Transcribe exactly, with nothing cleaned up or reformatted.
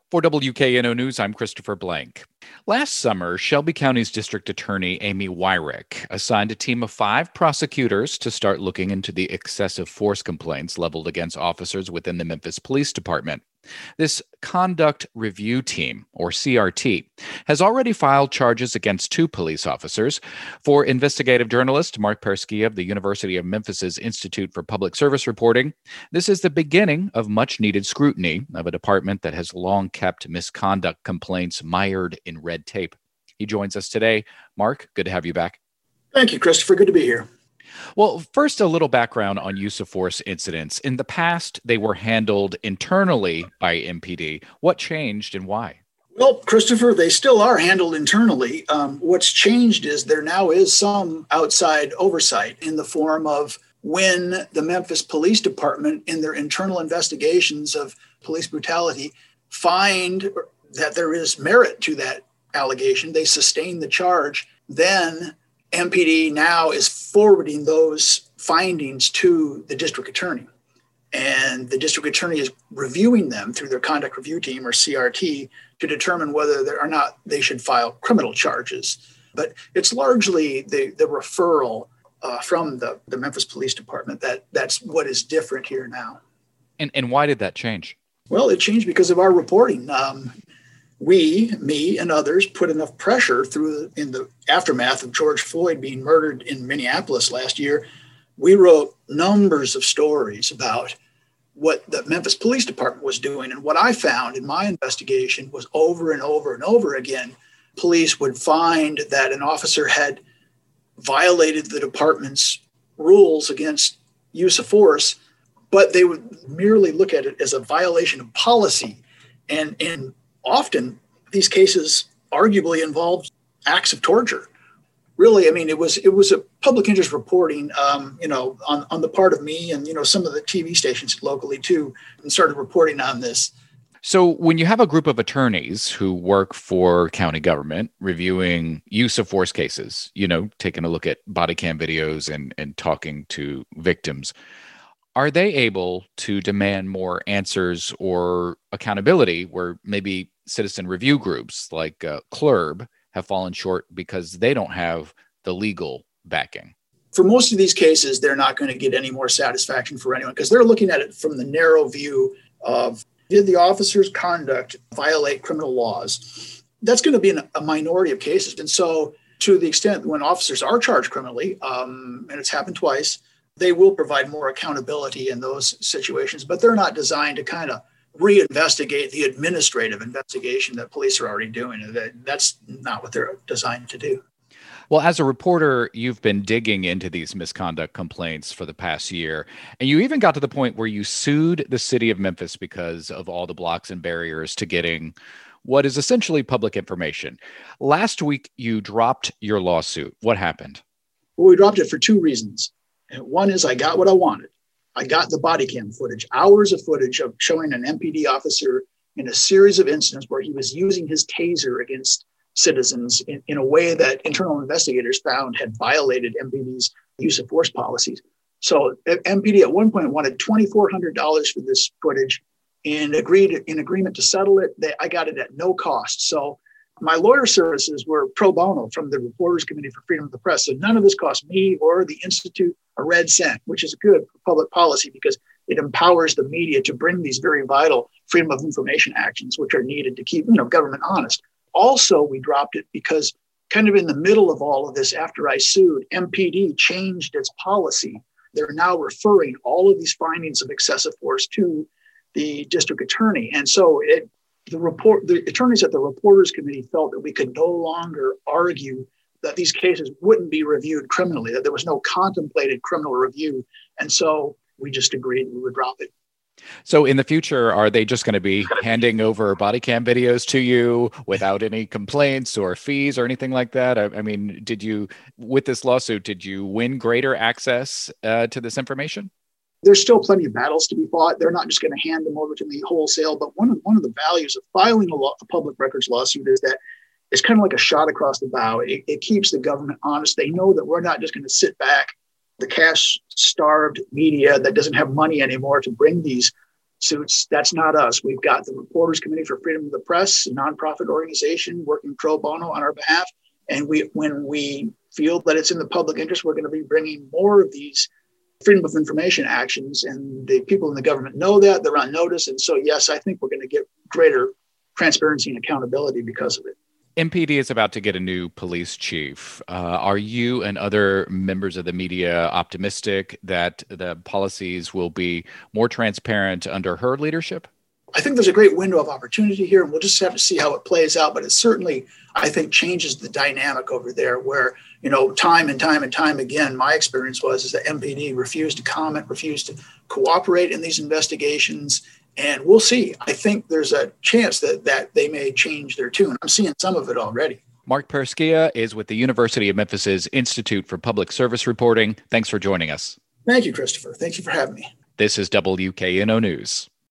For W K N O News, I'm Christopher Blank. Last summer, Shelby County's District Attorney Amy Wyrick assigned a team of five prosecutors to start looking into the excessive force complaints leveled against officers within the Memphis Police Department. This Conduct Review Team, or C R T, has already filed charges against two police officers. For investigative journalist Mark Persky of the University of Memphis's Institute for Public Service Reporting, this is the beginning of much-needed scrutiny of a department that has long kept misconduct complaints mired in red tape. He joins us today. Mark, good to have you back. Thank you, Christopher. Good to be here. Well, first, a little background on use of force incidents. In the past, they were handled internally by M P D. What changed and why? Well, Christopher, they still are handled internally. Um, what's changed is there now is some outside oversight in the form of when the Memphis Police Department, in their internal investigations of police brutality, find that there is merit to that allegation, they sustain the charge, then M P D now is forwarding those findings to the district attorney. And the district attorney is reviewing them through their conduct review team, or C R T, to determine whether there are not they should file criminal charges. But it's largely the, the referral uh, from the, the Memphis Police Department that that's what is different here now. And, and why did that change? Well, it changed because of our reporting. Um, We, me, and others put enough pressure through in the aftermath of George Floyd being murdered in Minneapolis last year. We wrote numbers of stories about what the Memphis Police Department was doing. And what I found in my investigation was over and over and over again, police would find that an officer had violated the department's rules against use of force, but they would merely look at it as a violation of policy. And in often these cases arguably involved acts of torture. Really, I mean, it was it was a public interest reporting, um, you know, on, on the part of me and, you know, some of the T V stations locally too, and started reporting on this. So when you have a group of attorneys who work for county government reviewing use of force cases, you know, taking a look at body cam videos and, and talking to victims, are they able to demand more answers or accountability where maybe citizen review groups like uh, C L R B have fallen short because they don't have the legal backing? For most of these cases, they're not going to get any more satisfaction for anyone because they're looking at it from the narrow view of, did the officer's conduct violate criminal laws? That's going to be in a minority of cases. And so to the extent when officers are charged criminally, um, and it's happened twice, they will provide more accountability in those situations, but they're not designed to kind of reinvestigate the administrative investigation that police are already doing. That's not what they're designed to do. Well, as a reporter, you've been digging into these misconduct complaints for the past year, and you even got to the point where you sued the city of Memphis because of all the blocks and barriers to getting what is essentially public information. Last week, you dropped your lawsuit. What happened? Well, we dropped it for two reasons. One is I got what I wanted. I got the body cam footage, hours of footage of showing an M P D officer in a series of incidents where he was using his taser against citizens in, in a way that internal investigators found had violated M P D's use of force policies. So M P D at one point wanted two thousand four hundred dollars for this footage and agreed in agreement to settle it. They, I got it at no cost. So my lawyer services were pro bono from the Reporters Committee for Freedom of the Press. So none of this cost me or the Institute a red cent, which is good for public policy because it empowers the media to bring these very vital freedom of information actions, which are needed to keep, you know, government honest. Also, we dropped it because kind of in the middle of all of this, after I sued, M P D changed its policy. They're now referring all of these findings of excessive force to the district attorney. And so it, the report, the attorneys at the Reporters Committee felt that we could no longer argue that these cases wouldn't be reviewed criminally, that there was no contemplated criminal review. And so we just agreed we would drop it. So in the future, are they just going to be handing over body cam videos to you without any complaints or fees or anything like that? I, I mean, did you, with this lawsuit, did you win greater access uh, to this information? There's still plenty of battles to be fought. They're not just going to hand them over to me wholesale. But one of, one of the values of filing a, law, a public records lawsuit is that it's kind of like a shot across the bow. It, it keeps the government honest. They know that we're not just going to sit back, the cash-starved media that doesn't have money anymore to bring these suits. That's not us. We've got the Reporters Committee for Freedom of the Press, a nonprofit organization working pro bono on our behalf. And we, when we feel that it's in the public interest, we're going to be bringing more of these freedom of information actions. And the people in the government know that, they're on notice. And so, yes, I think we're going to get greater transparency and accountability because of it. M P D is about to get a new police chief. Uh, are you and other members of the media optimistic that the policies will be more transparent under her leadership? I think there's a great window of opportunity here, and we'll just have to see how it plays out. But it certainly, I think, changes the dynamic over there where, you know, time and time and time again, my experience was is that M P D refused to comment, refused to cooperate in these investigations. And we'll see. I think there's a chance that, that they may change their tune. I'm seeing some of it already. Mark Pereskia is with the University of Memphis's Institute for Public Service Reporting. Thanks for joining us. Thank you, Christopher. Thank you for having me. This is W K N O News.